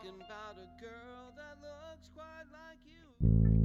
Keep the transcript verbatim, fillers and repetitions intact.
Thinking about a girl that looks quite like you.